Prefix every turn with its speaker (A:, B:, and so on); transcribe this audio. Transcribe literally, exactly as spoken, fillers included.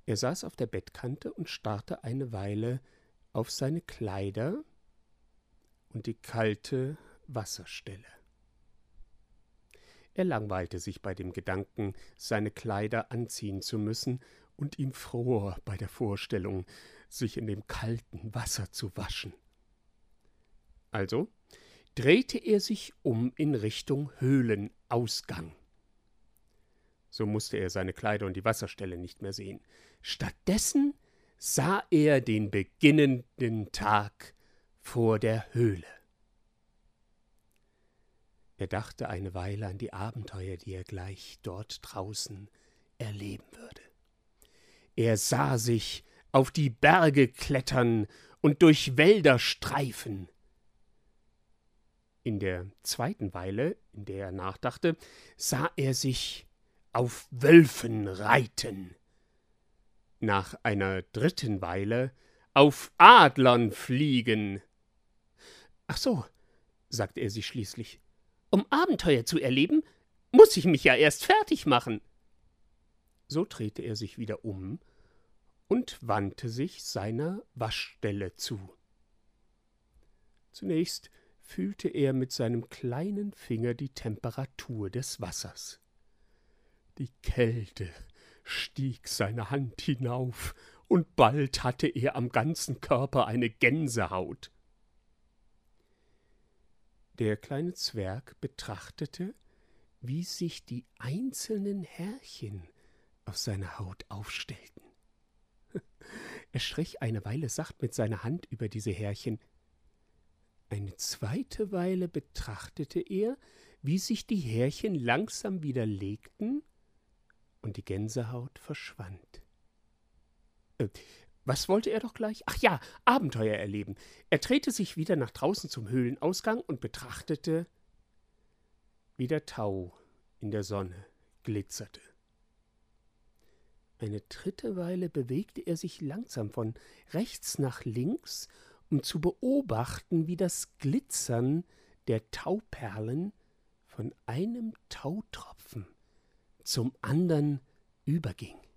A: Er saß auf der Bettkante und starrte eine Weile auf seine Kleider und die kalte Wasserstelle. Er langweilte sich bei dem Gedanken, seine Kleider anziehen zu müssen, und ihm fror bei der Vorstellung, sich in dem kalten Wasser zu waschen. Also drehte er sich um in Richtung Höhlenausgang. So musste er seine Kleider und die Wasserstelle nicht mehr sehen. Stattdessen sah er den beginnenden Tag vor der Höhle. Er dachte eine Weile an die Abenteuer, die er gleich dort draußen erleben würde. Er sah sich auf die Berge klettern und durch Wälder streifen. In der zweiten Weile, in der er nachdachte, sah er sich auf Wölfen reiten. Nach einer dritten Weile auf Adlern fliegen. »Ach so«, sagte er sich schließlich, »um Abenteuer zu erleben, muß ich mich ja erst fertig machen.« So drehte er sich wieder um und wandte sich seiner Waschstelle zu. Zunächst fühlte er mit seinem kleinen Finger die Temperatur des Wassers. Die Kälte stieg seine Hand hinauf, und bald hatte er am ganzen Körper eine Gänsehaut. Der kleine Zwerg betrachtete, wie sich die einzelnen Härchen auf seiner Haut aufstellten. Er strich eine Weile sacht mit seiner Hand über diese Härchen. Eine zweite Weile betrachtete er, wie sich die Härchen langsam wieder legten und die Gänsehaut verschwand. Äh, was wollte er doch gleich? Ach ja, Abenteuer erleben. Er drehte sich wieder nach draußen zum Höhlenausgang und betrachtete, wie der Tau in der Sonne glitzerte. Eine dritte Weile bewegte er sich langsam von rechts nach links, um zu beobachten, wie das Glitzern der Tauperlen von einem Tautropfen zum andern überging.